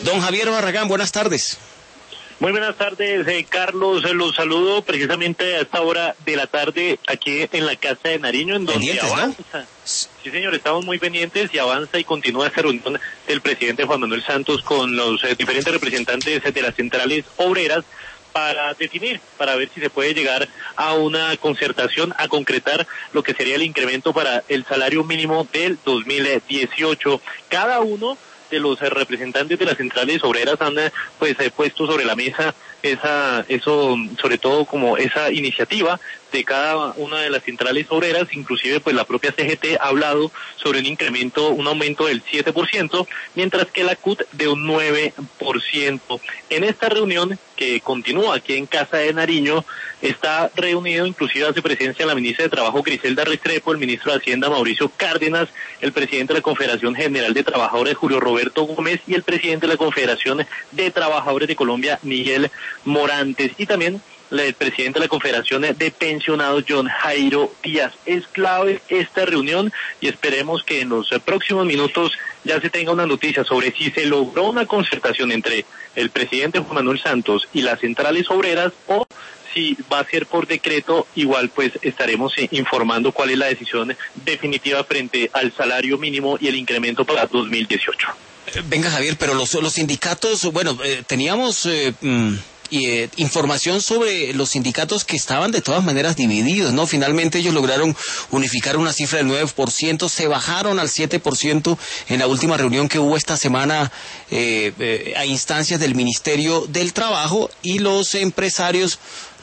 Don Javier Barragán, buenas tardes. Muy buenas tardes, Carlos. Los saludo precisamente a esta hora de la tarde aquí en la Casa de Nariño, en donde avanza. ¿No? Sí, señor, estamos muy pendientes y avanza y continúa esta reunión del presidente Juan Manuel Santos con los diferentes representantes de las centrales obreras para definir, para ver si se puede llegar a una concertación, a concretar lo que sería el incremento para el salario mínimo del 2018. Cada uno de los representantes de las centrales obreras han puesto sobre la mesa sobre todo como esa iniciativa de cada una de las centrales obreras, inclusive pues la propia CGT ha hablado sobre un aumento del 7%, mientras que la CUT de un 9%. En esta reunión que continúa aquí en Casa de Nariño, está reunido, inclusive hace presencia la ministra de Trabajo Griselda Restrepo, el ministro de Hacienda Mauricio Cárdenas, el presidente de la Confederación General de Trabajadores Julio Roberto Gómez y el presidente de la Confederación de Trabajadores de Colombia Miguel Morantes, y también el presidente de la Confederación de Pensionados John Jairo Díaz. Es clave esta reunión y esperemos que en los próximos minutos ya se tenga una noticia sobre si se logró una concertación entre el presidente Juan Manuel Santos y las centrales obreras o si va a ser por decreto. Igual pues estaremos informando cuál es la decisión definitiva frente al salario mínimo y el incremento para 2018. Venga, Javier, pero los sindicatos, bueno, teníamos información sobre los sindicatos que estaban de todas maneras divididos, ¿no? Finalmente ellos lograron unificar una cifra del 9%, se bajaron al 7% en la última reunión que hubo esta semana a instancias del Ministerio del Trabajo, y los empresarios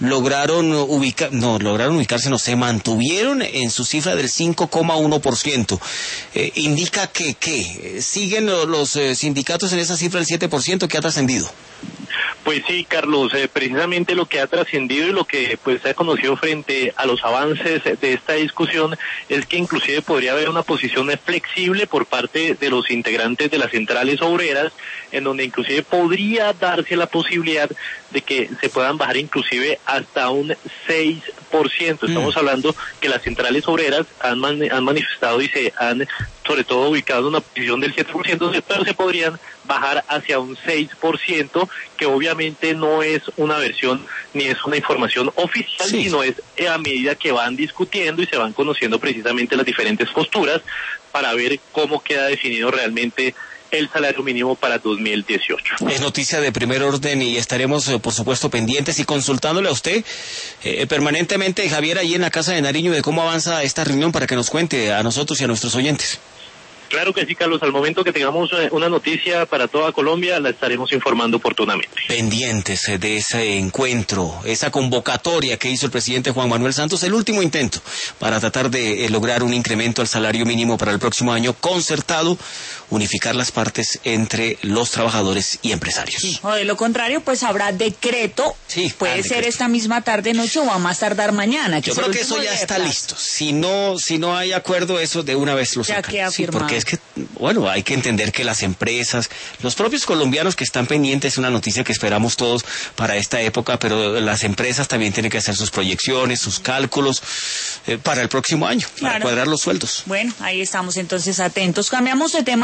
se mantuvieron en su cifra del 5,1%. Indica que siguen los sindicatos en esa cifra del 7% que ha trascendido. Pues sí, Carlos, precisamente lo que ha trascendido y lo que pues se ha conocido frente a los avances de esta discusión es que inclusive podría haber una posición flexible por parte de los integrantes de las centrales obreras, en donde inclusive podría darse la posibilidad de que se puedan bajar inclusive hasta un 6%. Estamos hablando que las centrales obreras han manifestado y se han sobre todo ubicado en una posición del 7%, pero se podrían bajar hacia un 6%, que obviamente no es una versión ni es una información oficial, sino es a medida que van discutiendo y se van conociendo precisamente las diferentes posturas para ver cómo queda definido realmente el salario mínimo para 2018. Es noticia de primer orden y estaremos, por supuesto, pendientes y consultándole a usted permanentemente, Javier, ahí en la Casa de Nariño, de cómo avanza esta reunión para que nos cuente a nosotros y a nuestros oyentes. Claro que sí, Carlos. Al momento que tengamos una noticia para toda Colombia, la estaremos informando oportunamente. Pendientes de ese encuentro, esa convocatoria que hizo el presidente Juan Manuel Santos, el último intento para tratar de lograr un incremento al salario mínimo para el próximo año concertado, unificar las partes entre los trabajadores y empresarios. Sí, o de lo contrario, pues habrá decreto. Sí, puede ser esta misma tarde, noche o a más tardar mañana. Yo creo que eso ya está listo. Si no hay acuerdo, eso de una vez lo sacan. Ya queda firmado. Porque es que, bueno, hay que entender que las empresas, los propios colombianos que están pendientes, es una noticia que esperamos todos para esta época, pero las empresas también tienen que hacer sus proyecciones, sus cálculos para el próximo año, para cuadrar los sueldos. Bueno, ahí estamos entonces atentos. Cambiamos de tema.